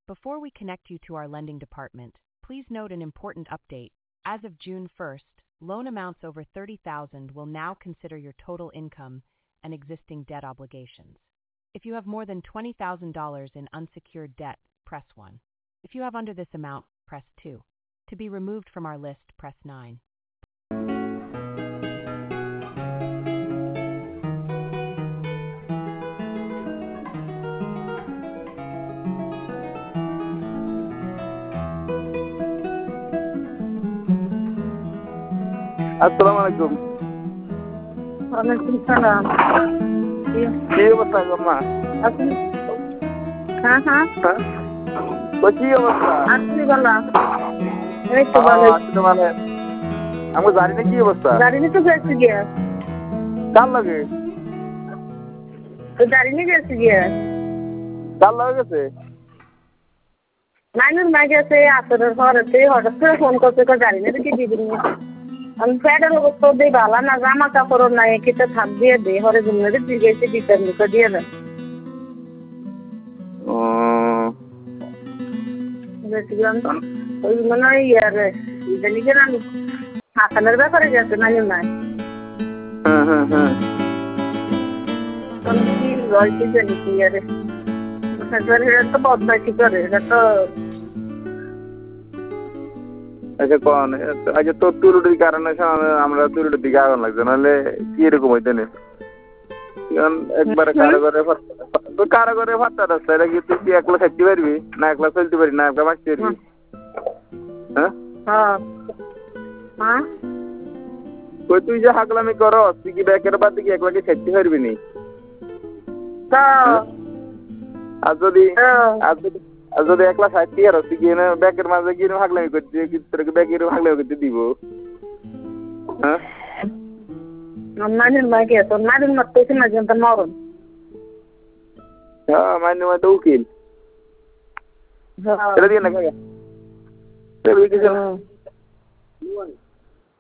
Before we connect you to our lending department, please note an important update. As of June 1st, loan amounts over $30,000 will now consider your total income and existing debt obligations. If you have more than $20,000 in unsecured debt, press 1. If you have under this amount, press 2. To be removed from our list, press 9. আসসালামু আলাইকুম। ওয়ালাইকুম সালাম। কি অবস্থা আম্মা? আপনি? হ্যাঁ হ্যাঁ। তো কি অবস্থা? আপনি বলা। এই তো ভালো। আসলে মানে আমি জানি না কি অবস্থা। গাড়ি নিতে গেছি গিয়া। কার লাগে? তো গাড়ি নিয়ে গেছি গিয়া। কার লাগে গেছে? নাইনুর মা গেছে আসরের ঘরেতে হঠাৎ করে ফোন করছে গাড়ি নিতে কি দিবি নি? আমি প্যাডের অবস্থা দিয়ে ভালো না জামা কাপড় নাই কিতে থাক দিয়ে দে হরে ঘুমিয়ে দিয়ে গেছে দিতেন মুখে দিয়ে দেন গেছিলাম তো ওই মনে হয় ইয়ারে জানি যে আমি হাসানের ব্যাপারে গেছে নাইনুর নাই কি রয়েছে জানি কি ইয়ারে এটা তো বদমাইশি করে এটা তো আচ্ছা কোন আচ্ছা তোর তুরুটির কারণে আমরা তুরুটির দিকে আগুন লাগছে নাহলে কি এরকম হইতে নেই একবারে কারাগরে ফাটটা রাস্তা এটা কি তুই একলা থাকতে পারবি না একলা চলতে পারবি না একলা বাঁচতে পারবি হ্যাঁ তুই যে হাগলামি করো তুই কি ব্যাকের বাদ দিকে একলাকে থাকতে পারবি নি আর যদি একলা থাকতে আর তুই কি ব্যাকের মাঝে গিয়ে হাগলামি করতে ব্যাকের হাগলামি করতে দিব হ্যাঁ নানির মা গেছে নানির মা তো না জানতে মরণ হ্যাঁ মাইনে মা তো উকিল এটা দিয়ে না কাকা